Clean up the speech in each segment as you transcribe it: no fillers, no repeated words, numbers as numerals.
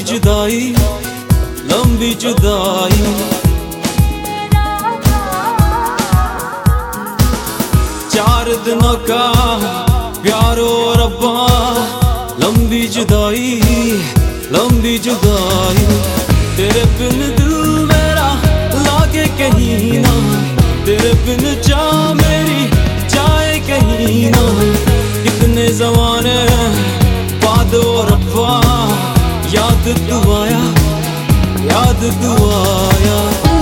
जुदाई, लंबी जुदाई। चार दिनों का प्यारो रब्बा, लंबी जुदाई, लंबी जुदाई। तेरे बिन दिल मेरा लागे कहीं ना, तेरे बिन जा मेरी जाए कहीं ना। कितने ज़माने बाद ओ रब्बा, याद तू आया, याद तू आया।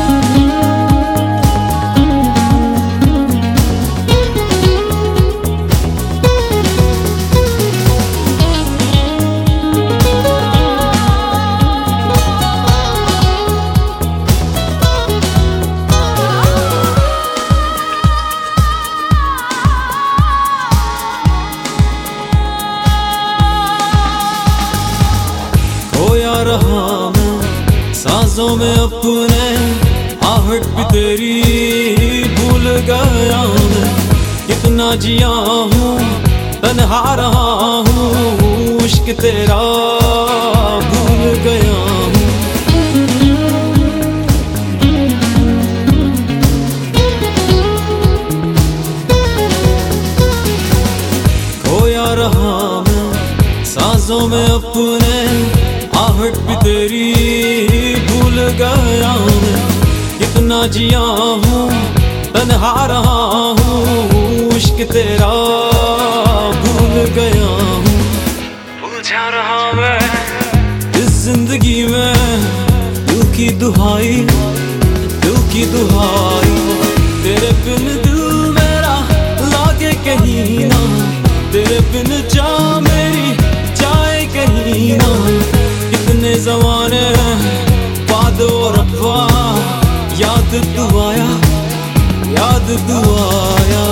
खोया रहा मैं सांसों में अपने, आहट भी तेरी भूल गया मैं। कितना जिया हूँ तन्हा रहा हूँ, इश्क तेरा भूल गया हूँ। खोया रहा मैं सांसों में अपने, आहट भी तेरी भूल गया मैं। कितना जिया हूँ तन्हा रहा हूँ, इश्क तेरा भूल गया हूँ। उलझा रहा मैं इस जिंदगी में, दिल की दुहाई, दिल की दुहाई। तेरे बिन दिल मेरा लागे कहीं ना, तेरे बिन जा मेरी जाए कहीं ना। कितने ज़माने बाद ओ रब्बा, याद तू आया, याद तू आया।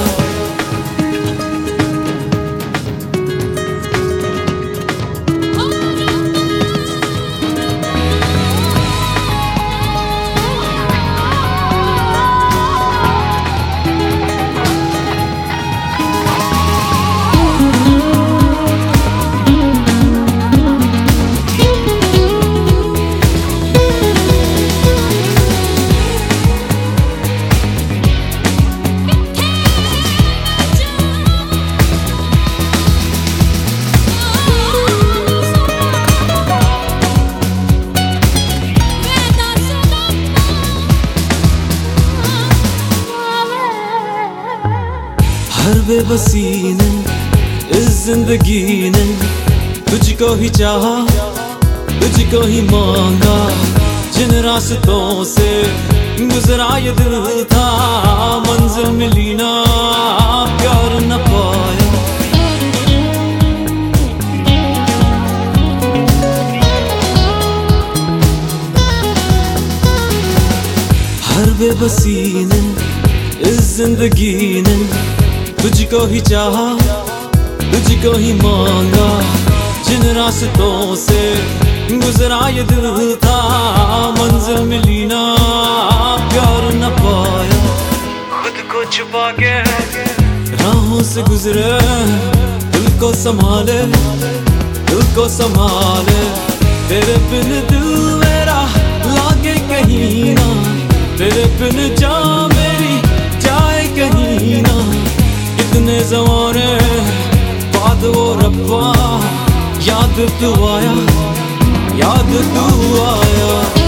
हर बेबसी ने इस जिंदगी ने तुझको ही चाहा, तुझको ही मांगा। जिन रास्तों से गुजरा ये दिल था, मंजिल मिली ना, प्यार न पाया। हर बेबसी ने इस जिंदगी ने तुझको ही चाहा, तुझको ही मांगा। जिन रास्तों से गुजरा ये दिल था, मंजिल मिली ना, प्यार न पाया। खुद को छुपा के राहों से गुजरे, दिल को संभाले, दिल को संभाले। तेरे बिन दिल मेरा लागे कहीं ना, तेरे बिन जा मेरी जाए कहीं ना। कितने ज़माने बाद वो रब्बा, याद तू आया, याद तू आया।